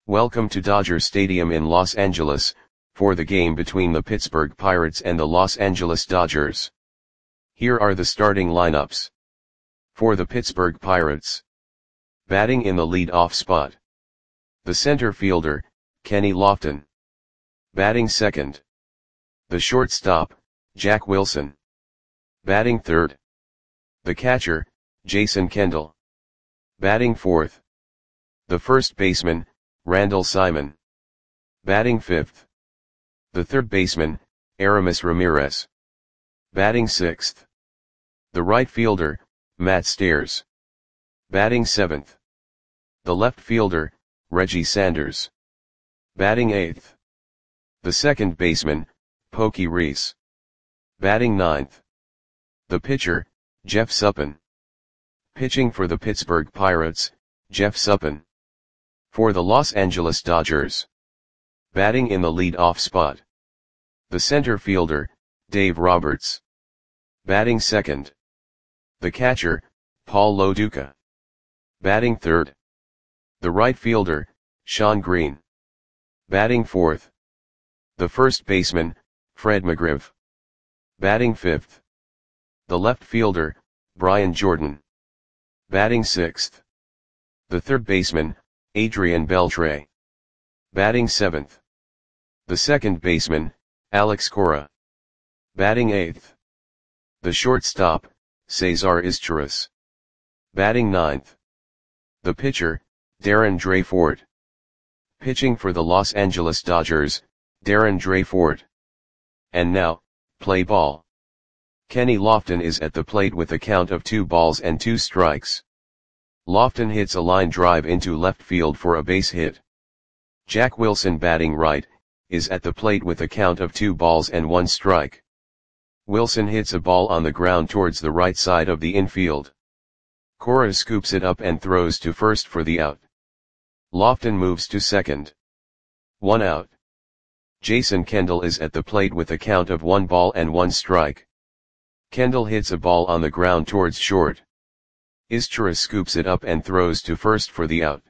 Welcome to Dodger Stadium in Los Angeles, for the game between the Pittsburgh Pirates and the Los Angeles Dodgers. Here are the starting lineups. For the Pittsburgh Pirates. Batting in the lead-off spot. The center fielder, Kenny Lofton. Batting second. The shortstop, Jack Wilson. Batting third. The catcher, Jason Kendall. Batting fourth. The first baseman, Randall Simon. Batting fifth. The third baseman, Aramis Ramirez. Batting sixth. The right fielder, Matt Stairs. Batting seventh. The left fielder, Reggie Sanders. Batting eighth. The second baseman, Pokey Reese. Batting ninth. The pitcher, Jeff Suppan. Pitching for the Pittsburgh Pirates, Jeff Suppan. For the Los Angeles Dodgers. Batting in the lead-off spot. The center fielder, Dave Roberts. Batting second. The catcher, Paul Lo Duca. Batting third. The right fielder, Shawn Green. Batting fourth. The first baseman, Fred McGriff. Batting fifth. The left fielder, Brian Jordan. Batting sixth. The third baseman, Adrian Beltre. Batting seventh. The second baseman, Alex Cora. Batting eighth. The shortstop, Cesar Izturis. Batting ninth. The pitcher, Darren Dreyfort. Pitching for the Los Angeles Dodgers, Darren Dreyfort. And now, play ball. Kenny Lofton is at the plate with a count of 2-2 strikes. Lofton hits a line drive into left field for a base hit. Jack Wilson, batting right, is at the plate with a count of 2-1 strike. Wilson hits a ball on the ground towards the right side of the infield. Cora scoops it up and throws to first for the out. Lofton moves to second. 1 out. Jason Kendall is at the plate with a count of 1-1 strike. Kendall hits a ball on the ground towards short. Izturis scoops it up and throws to first for the out.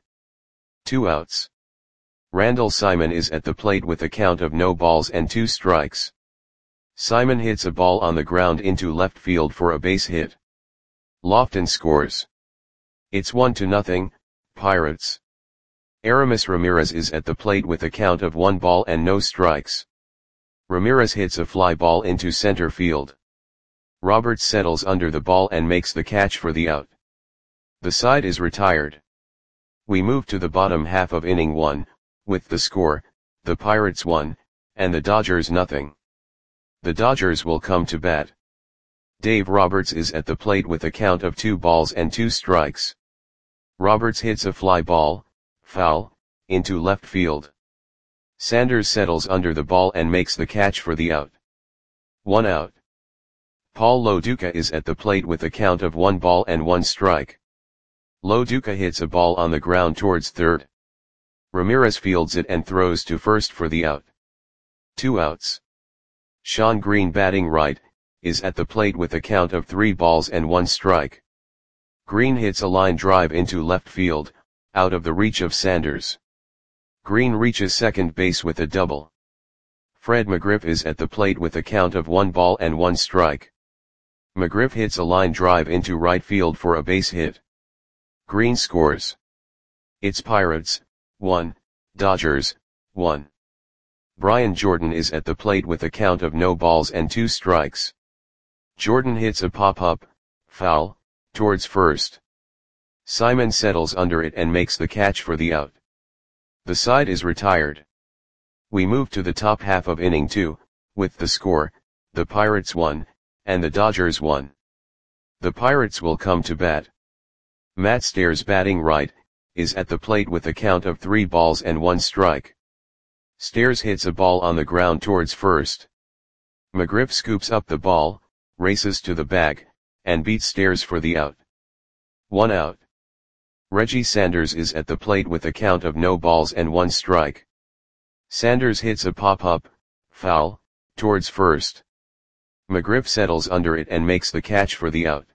2 outs. Randall Simon is at the plate with a count of 0-2 strikes. Simon hits a ball on the ground into left field for a base hit. Lofton scores. It's 1-0, Pirates. Aramis Ramirez is at the plate with a count of 1 strikes. Ramirez hits a fly ball into center field. Roberts settles under the ball and makes the catch for the out. The side is retired. We move to the bottom half of inning 1, with the score, the Pirates 1, and the Dodgers 0. The Dodgers will come to bat. Dave Roberts is at the plate with a count of 2-2 strikes. Roberts hits a fly ball, foul, into left field. Sanders settles under the ball and makes the catch for the out. 1 out. Paul Lo Duca is at the plate with a count of 1-1 strike. Lo Duca hits a ball on the ground towards third. Ramirez fields it and throws to first for the out. 2 outs. Shawn Green, batting right, is at the plate with a count of 3-1 strike. Green hits a line drive into left field, out of the reach of Sanders. Green reaches second base with a double. Fred McGriff is at the plate with a count of 1-1 strike. McGriff hits a line drive into right field for a base hit. Green scores. It's Pirates 1, Dodgers 1. Brian Jordan is at the plate with a count of 0-2 strikes. Jordan hits a pop-up, foul, towards first. Simon settles under it and makes the catch for the out. The side is retired. We move to the top half of inning 2, with the score, the Pirates 1, and the Dodgers 1. The Pirates will come to bat. Matt Stairs, batting right, is at the plate with a count of 3-1 strike. Stairs hits a ball on the ground towards first. McGriff scoops up the ball, races to the bag, and beats Stairs for the out. 1 out. Reggie Sanders is at the plate with a count of 0-1 strike. Sanders hits a pop-up, foul, towards first. McGriff settles under it and makes the catch for the out.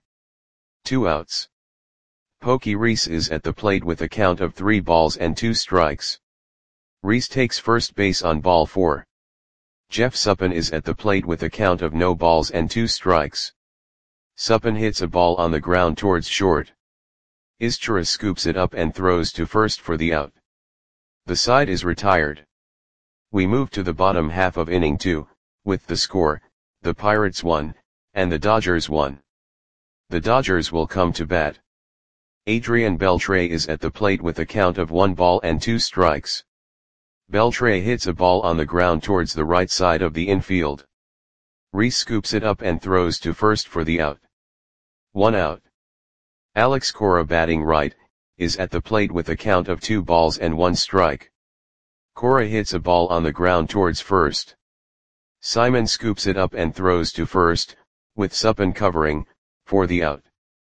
2 outs. Pokey Reese is at the plate with a count of 3-2 strikes. Rhys takes first base on ball 4. Jeff Suppan is at the plate with a count of no balls and 2 strikes. Suppan hits a ball on the ground towards short. Izturis scoops it up and throws to first for the out. The side is retired. We move to the bottom half of inning 2, with the score, the Pirates 1, and the Dodgers 1. The Dodgers will come to bat. Adrian Beltre is at the plate with a count of 1 ball and 2 strikes. Beltre hits a ball on the ground towards the right side of the infield. Rhys scoops it up and throws to first for the out. 1 out. Alex Cora, batting right, is at the plate with a count of 2 balls and 1 strike. Cora hits a ball on the ground towards first. Simon scoops it up and throws to first, with Suppan covering, for the out.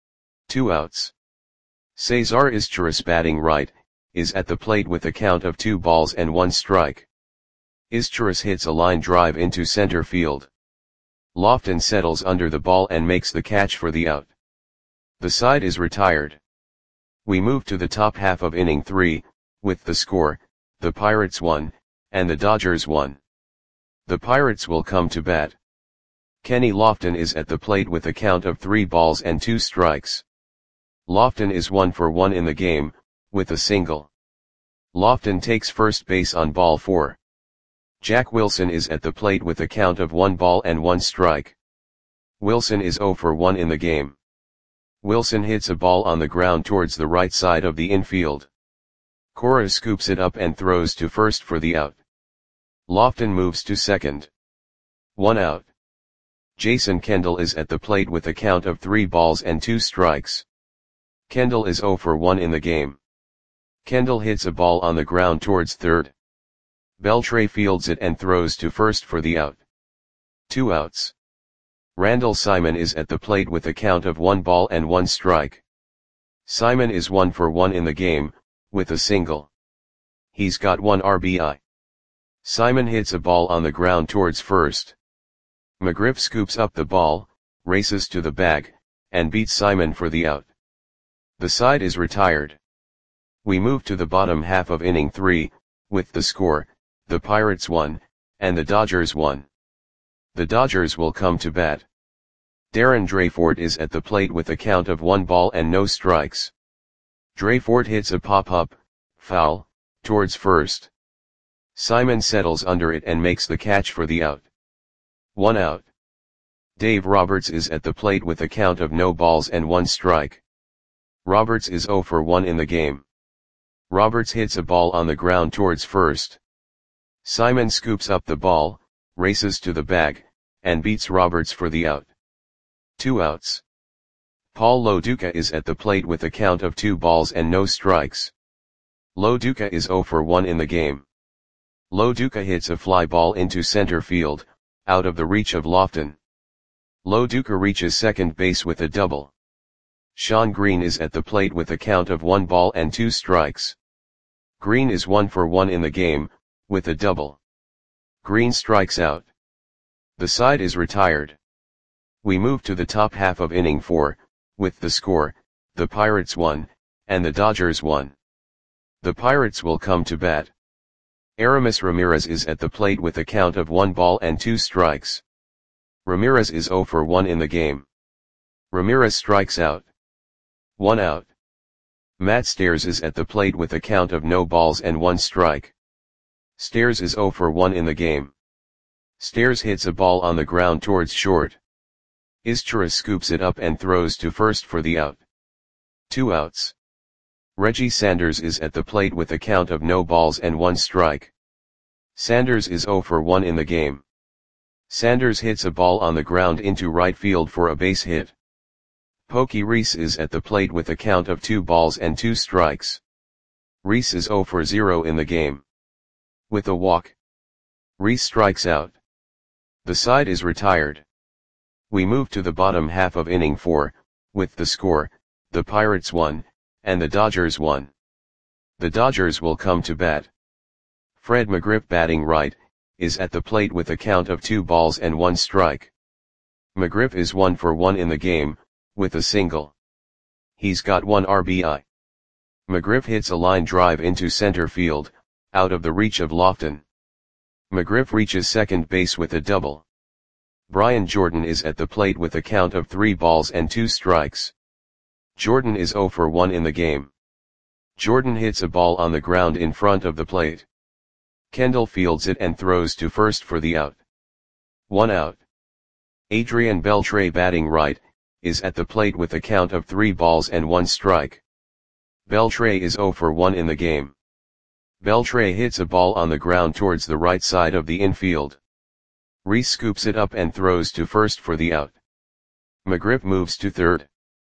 2 outs. Cesar Izturis, batting right, is at the plate with a count of 2 balls and 1 strike. Izturis hits a line drive into center field. Lofton settles under the ball and makes the catch for the out. The side is retired. We move to the top half of inning 3, with the score, the Pirates 1, and the Dodgers 1. The Pirates will come to bat. Kenny Lofton is at the plate with a count of 3 balls and 2 strikes. Lofton is 1 for 1 in the game, with a single. Lofton takes first base on ball 4. Jack Wilson is at the plate with a count of 1 ball and 1 strike. Wilson is 0 for 1 in the game. Wilson hits a ball on the ground towards the right side of the infield. Cora scoops it up and throws to first for the out. Lofton moves to second. 1 out. Jason Kendall is at the plate with a count of 3 balls and 2 strikes. Kendall is 0 for 1 in the game. Kendall hits a ball on the ground towards third. Beltre fields it and throws to first for the out. 2 outs. Randall Simon is at the plate with a count of 1 ball and 1 strike. Simon is 1 for 1 in the game, with a single. He's got 1 RBI. Simon hits a ball on the ground towards first. McGriff scoops up the ball, races to the bag, and beats Simon for the out. The side is retired. We move to the bottom half of inning 3, with the score, the Pirates 1, and the Dodgers 1. The Dodgers will come to bat. Darren Dreyford is at the plate with a count of 1 ball and no strikes. Dreyford hits a pop-up, foul, towards first. Simon settles under it and makes the catch for the out. 1 out. Dave Roberts is at the plate with a count of no balls and 1 strike. Roberts is 0 for 1 in the game. Roberts hits a ball on the ground towards first. Simon scoops up the ball, races to the bag, and beats Roberts for the out. 2 outs. Paul Loduca is at the plate with a count of 2 balls and no strikes. Loduca is 0 for 1 in the game. Loduca hits a fly ball into center field, out of the reach of Lofton. Loduca reaches second base with a double. Sean Green is at the plate with a count of 1 ball and 2 strikes. Green is 1 for 1 in the game, with a double. Green strikes out. The side is retired. We move to the top half of inning 4, with the score, the Pirates 1, and the Dodgers 1. The Pirates will come to bat. Aramis Ramirez is at the plate with a count of 1 ball and 2 strikes. Ramirez is 0 for 1 in the game. Ramirez strikes out. 1 out. Matt Stairs is at the plate with a count of no balls and 1 strike. Stairs is 0 for 1 in the game. Stairs hits a ball on the ground towards short. Izturis scoops it up and throws to first for the out. 2 outs. Reggie Sanders is at the plate with a count of no balls and 1 strike. Sanders is 0 for 1 in the game. Sanders hits a ball on the ground into right field for a base hit. Pokey Reese is at the plate with a count of 2 balls and 2 strikes. Reese is 0 for 0 in the game. With a walk, Reese strikes out. The side is retired. We move to the bottom half of inning 4, with the score, the Pirates 1, and the Dodgers 1. The Dodgers will come to bat. Fred McGriff, batting right, is at the plate with a count of 2 balls and 1 strike. McGriff is 1 for 1 in the game, with a single. He's got 1 RBI. McGriff hits a line drive into center field, out of the reach of Lofton. McGriff reaches second base with a double. Brian Jordan is at the plate with a count of 3 balls and 2 strikes. Jordan is 0 for 1 in the game. Jordan hits a ball on the ground in front of the plate. Kendall fields it and throws to first for the out. 1 out. Adrian Beltre, batting right, is at the plate with a count of 3 balls and 1 strike. Beltre is 0 for 1 in the game. Beltre hits a ball on the ground towards the right side of the infield. Reese scoops it up and throws to first for the out. McGriff moves to third.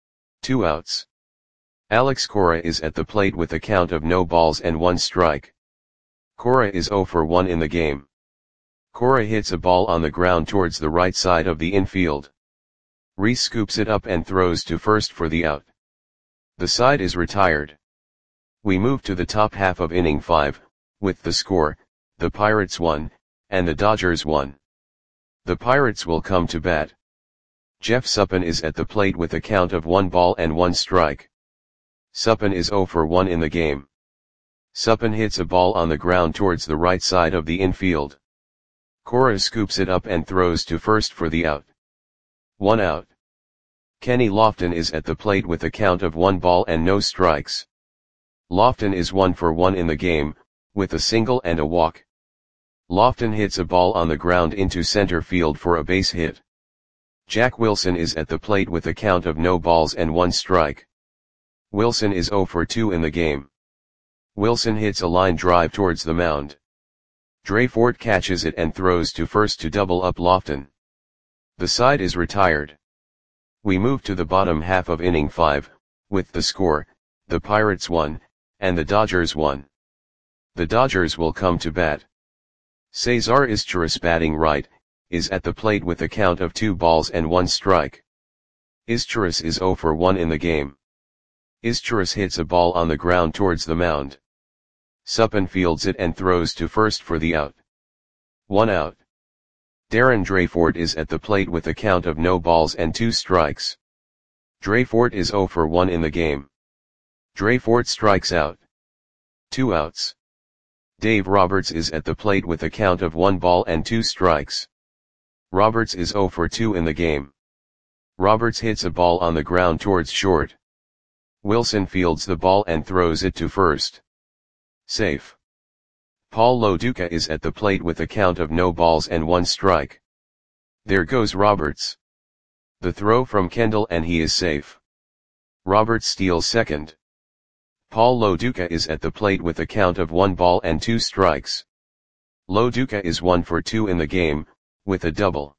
2 outs. Alex Cora is at the plate with a count of no balls and 1 strike. Cora is 0 for 1 in the game. Cora hits a ball on the ground towards the right side of the infield. Reese scoops it up and throws to first for the out. The side is retired. We move to the top half of inning 5, with the score, the Pirates 1, and the Dodgers 1. The Pirates will come to bat. Jeff Suppan is at the plate with a count of 1 ball and 1 strike. Suppan is 0 for 1 in the game. Suppan hits a ball on the ground towards the right side of the infield. Cora scoops it up and throws to first for the out. 1 out. Kenny Lofton is at the plate with a count of 1 ball and no strikes. Lofton is 1 for 1 in the game, with a single and a walk. Lofton hits a ball on the ground into center field for a base hit. Jack Wilson is at the plate with a count of no balls and 1 strike. Wilson is 0 for 2 in the game. Wilson hits a line drive towards the mound. Dre Fort catches it and throws to first to double up Lofton. The side is retired. We move to the bottom half of inning 5, with the score, the Pirates 1, and the Dodgers 1. The Dodgers will come to bat. Cesar Izturis, batting right, is at the plate with a count of 2 balls and 1 strike. Izturis is 0 for 1 in the game. Izturis hits a ball on the ground towards the mound. Suppan fields it and throws to first for the out. 1 out. Darren Dreyfort is at the plate with a count of no balls and 2 strikes. Dreyfort is 0 for 1 in the game. Dreyfort strikes out. 2 outs. Dave Roberts is at the plate with a count of 1 ball and 2 strikes. Roberts is 0 for 2 in the game. Roberts hits a ball on the ground towards short. Wilson fields the ball and throws it to first. Safe. Paul Lo Duca is at the plate with a count of no balls and 1 strike. There goes Roberts. The throw from Kendall and he is safe. Roberts steals second. Paul Lo Duca is at the plate with a count of 1 ball and 2 strikes. Lo Duca is 1 for 2 in the game, with a double.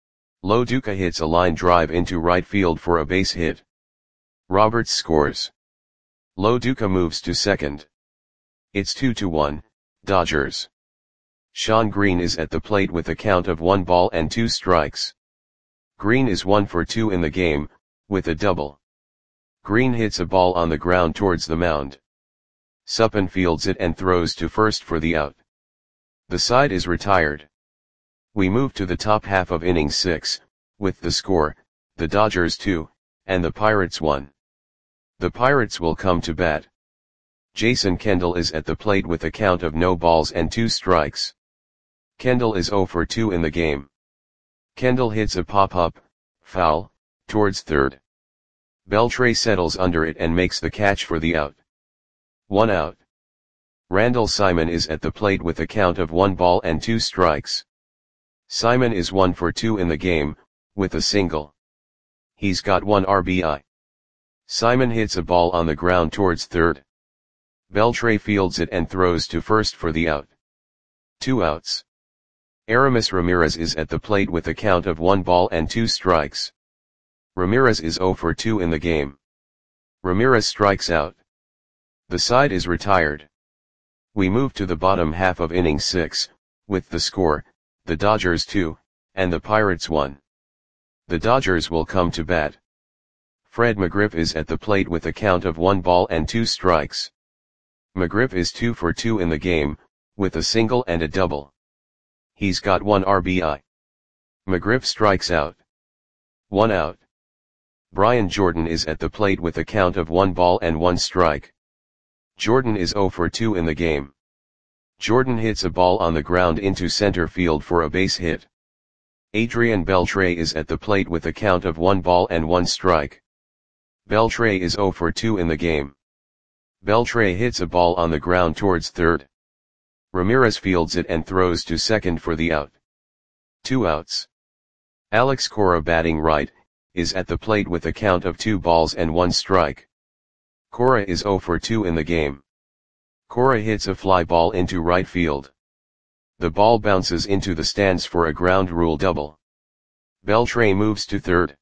Lo Duca hits a line drive into right field for a base hit. Roberts scores. Lo Duca moves to second. It's 2-1, Dodgers. Sean Green is at the plate with a count of 1 ball and 2 strikes. Green is 1 for 2 in the game, with a double. Green hits a ball on the ground towards the mound. Suppan fields it and throws to first for the out. The side is retired. We move to the top half of inning 6, with the score, the Dodgers 2, and the Pirates 1. The Pirates will come to bat. Jason Kendall is at the plate with a count of no balls and 2 strikes. Kendall is 0 for 2 in the game. Kendall hits a pop-up, foul, towards third. Beltre settles under it and makes the catch for the out. 1 out. Randall Simon is at the plate with a count of 1 ball and 2 strikes. Simon is 1 for 2 in the game, with a single. He's got 1 RBI. Simon hits a ball on the ground towards third. Beltre fields it and throws to first for the out. 2 outs. Aramis Ramirez is at the plate with a count of 1 ball and 2 strikes. Ramirez is 0 for 2 in the game. Ramirez strikes out. The side is retired. We move to the bottom half of inning 6, with the score, the Dodgers 2, and the Pirates 1. The Dodgers will come to bat. Fred McGriff is at the plate with a count of 1 ball and 2 strikes. McGriff is 2 for 2 in the game, with a single and a double. He's got 1 RBI. McGriff strikes out. 1 out. Brian Jordan is at the plate with a count of 1 ball and 1 strike. Jordan is 0 for 2 in the game. Jordan hits a ball on the ground into center field for a base hit. Adrian Beltre is at the plate with a count of 1 ball and 1 strike. Beltre is 0 for 2 in the game. Beltre hits a ball on the ground towards third. Ramirez fields it and throws to second for the out. 2 outs. Alex Cora, batting right, is at the plate with a count of 2 balls and 1 strike. Cora is 0 for 2 in the game. Cora hits a fly ball into right field. The ball bounces into the stands for a ground rule double. Beltre moves to third.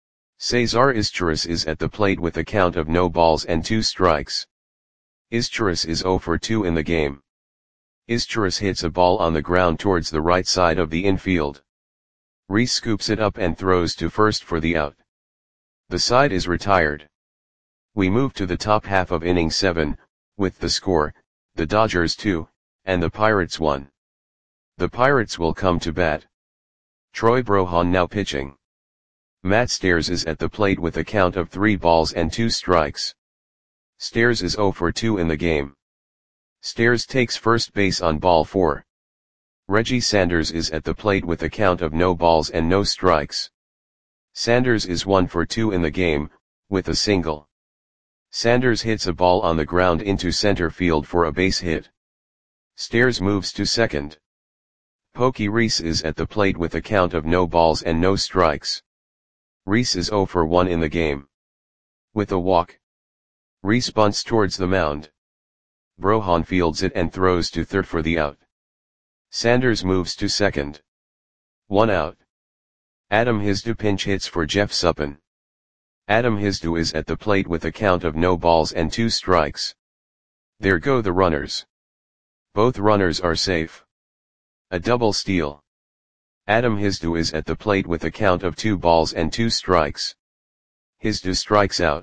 Cesar Izturis is at the plate with a count of no balls and 2 strikes. Izturis is 0 for 2 in the game. Izturis hits a ball on the ground towards the right side of the infield. Reese scoops it up and throws to first for the out. The side is retired. We move to the top half of inning 7, with the score, the Dodgers 2, and the Pirates 1. The Pirates will come to bat. Troy Brohan now pitching. Matt Stairs is at the plate with a count of 3 balls and 2 strikes. Stairs is 0 for 2 in the game. Stairs takes first base on ball 4. Reggie Sanders is at the plate with a count of no balls and no strikes. Sanders is 1 for 2 in the game, with a single. Sanders hits a ball on the ground into center field for a base hit. Stairs moves to second. Pokey Reese is at the plate with a count of no balls and no strikes. Reese is 0 for 1 in the game. With a walk. Reese bunts towards the mound. Brohan fields it and throws to third for the out. Sanders moves to second. 1 out. Adam Hizdu pinch hits for Jeff Suppan. Adam Hizdu is at the plate with a count of no balls and 2 strikes. There go the runners. Both runners are safe. A double steal. Adam Hizdu is at the plate with a count of 2 balls and 2 strikes. Hizdu strikes out.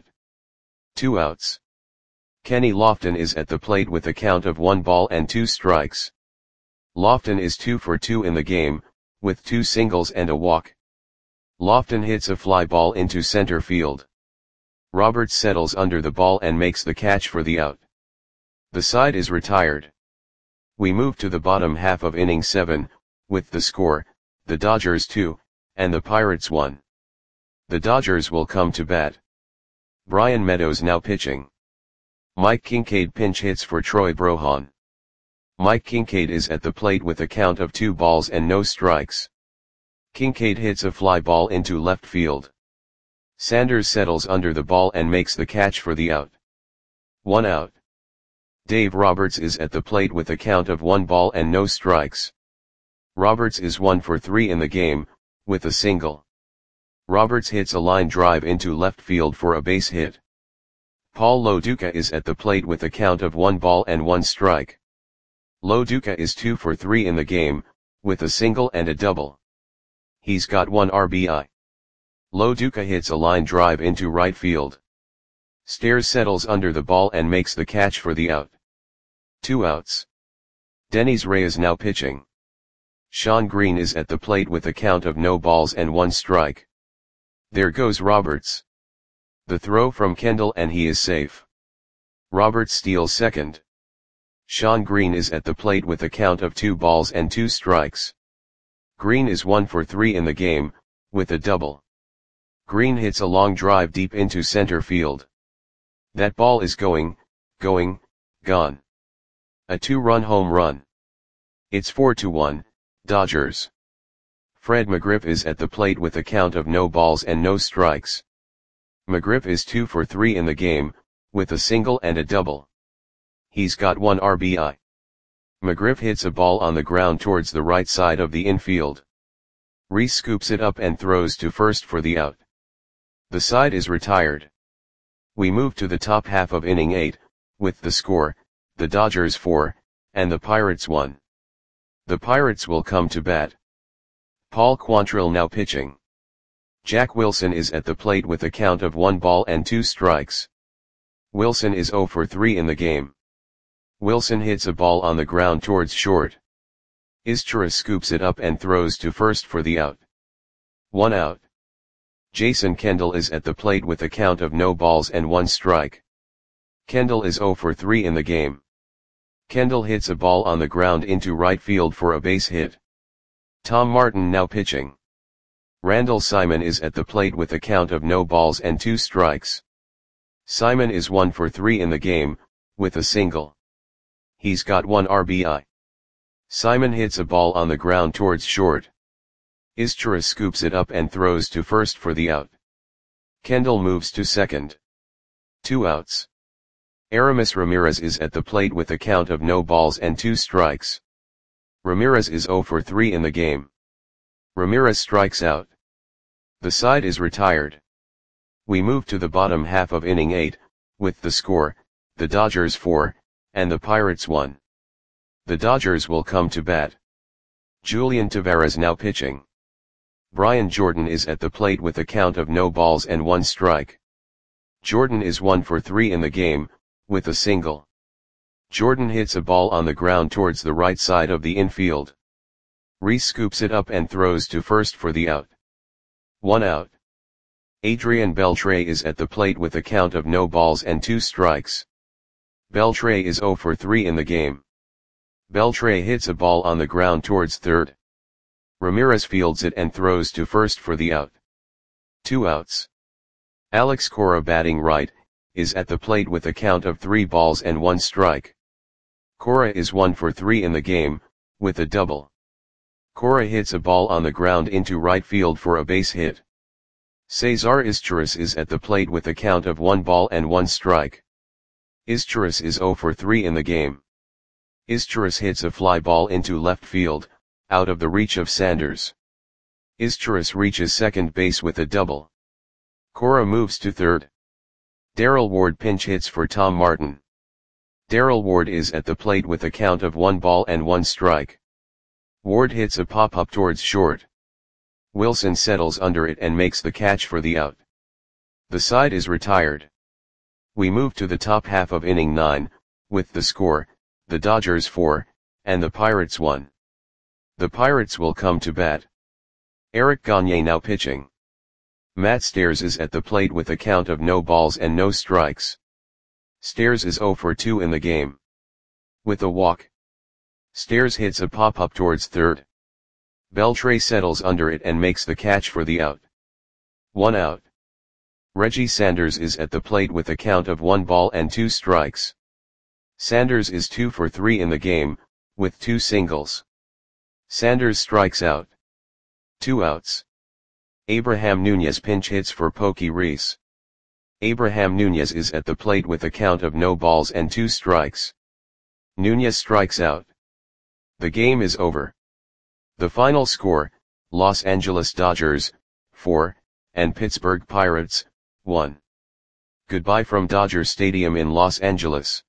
2 outs. Kenny Lofton is at the plate with a count of 1 ball and 2 strikes. Lofton is 2 for 2 in the game, with 2 singles and a walk. Lofton hits a fly ball into center field. Roberts settles under the ball and makes the catch for the out. The side is retired. We move to the bottom half of inning 7, with the score, the Dodgers 2, and the Pirates 1. The Dodgers will come to bat. Brian Meadows now pitching. Mike Kincaid pinch hits for Troy Brohan. Mike Kincaid is at the plate with a count of 2 balls and no strikes. Kincaid hits a fly ball into left field. Sanders settles under the ball and makes the catch for the out. 1 out. Dave Roberts is at the plate with a count of 1 ball and no strikes. Roberts is 1 for 3 in the game, with a single. Roberts hits a line drive into left field for a base hit. Paul Loduca is at the plate with a count of 1 ball and 1 strike. Loduca is 2 for 3 in the game, with a single and a double. He's got 1 RBI. Loduca hits a line drive into right field. Stairs settles under the ball and makes the catch for the out. 2 outs. Denys Reyes now pitching. Sean Green is at the plate with a count of no balls and 1 strike. There goes Roberts. The throw from Kendall and he is safe. Roberts steals second. Sean Green is at the plate with a count of 2 balls and 2 strikes. Green is 1 for 3 in the game, with a double. Green hits a long drive deep into center field. That ball is gone. A 2-run home run. It's 4-1, Dodgers. Fred McGriff is at the plate with a count of no balls and no strikes. McGriff is 2 for 3 in the game, with a single and a double. He's got 1 RBI. McGriff hits a ball on the ground towards the right side of the infield. Reese scoops it up and throws to first for the out. The side is retired. We move to the top half of inning 8, with the score, the Dodgers 4, and the Pirates 1. The Pirates will come to bat. Paul Quantrill now pitching. Jack Wilson is at the plate with a count of 1 ball and 2 strikes. Wilson is 0 for 3 in the game. Wilson hits a ball on the ground towards short. Izturis scoops it up and throws to first for the out. 1 out. Jason Kendall is at the plate with a count of no balls and 1 strike. Kendall is 0 for 3 in the game. Kendall hits a ball on the ground into right field for a base hit. Tom Martin now pitching. Randall Simon is at the plate with a count of no balls and 2 strikes. Simon is 1 for 3 in the game, with a single. He's got 1 RBI. Simon hits a ball on the ground towards short. Izturis scoops it up and throws to first for the out. Kendall moves to second. 2 outs. Aramis Ramirez is at the plate with a count of no balls and 2 strikes. Ramirez is 0 for 3 in the game. Ramirez strikes out. The side is retired. We move to the bottom half of inning 8, with the score, the Dodgers 4, and the Pirates 1. The Dodgers will come to bat. Julian Tavarez now pitching. Brian Jordan is at the plate with a count of no balls and 1 strike. Jordan is 1 for 3 in the game, with a single. Jordan hits a ball on the ground towards the right side of the infield. Reese scoops it up and throws to first for the out. 1 out. Adrian Beltre is at the plate with a count of no balls and 2 strikes. Beltre is 0 for 3 in the game. Beltre hits a ball on the ground towards third. Ramirez fields it and throws to first for the out. 2 outs. Alex Cora batting right, is at the plate with a count of 3 balls and 1 strike. Cora is 1 for 3 in the game, with a double. Cora hits a ball on the ground into right field for a base hit. Cesar Izturis is at the plate with a count of 1 ball and 1 strike. Izturis is 0 for 3 in the game. Izturis hits a fly ball into left field, out of the reach of Sanders. Izturis reaches second base with a double. Cora moves to third. Darrell Ward pinch hits for Tom Martin. Darrell Ward is at the plate with a count of 1 ball and 1 strike. Ward hits a pop-up towards short. Wilson settles under it and makes the catch for the out. The side is retired. We move to the top half of inning 9, with the score, the Dodgers 4, and the Pirates 1. The Pirates will come to bat. Eric Gagne now pitching. Matt Stairs is at the plate with a count of no balls and no strikes. Stairs is 0 for 2 in the game. With a walk. Stairs hits a pop-up towards third. Beltre settles under it and makes the catch for the out. 1 out. Reggie Sanders is at the plate with a count of 1 ball and 2 strikes. Sanders is 2 for 3 in the game, with 2 singles. Sanders strikes out. 2 outs. Abraham Nunez pinch hits for Pokey Reese. Abraham Nunez is at the plate with a count of no balls and 2 strikes. Nunez strikes out. The game is over. The final score, Los Angeles Dodgers, 4, and Pittsburgh Pirates, 1. Goodbye from Dodger Stadium in Los Angeles.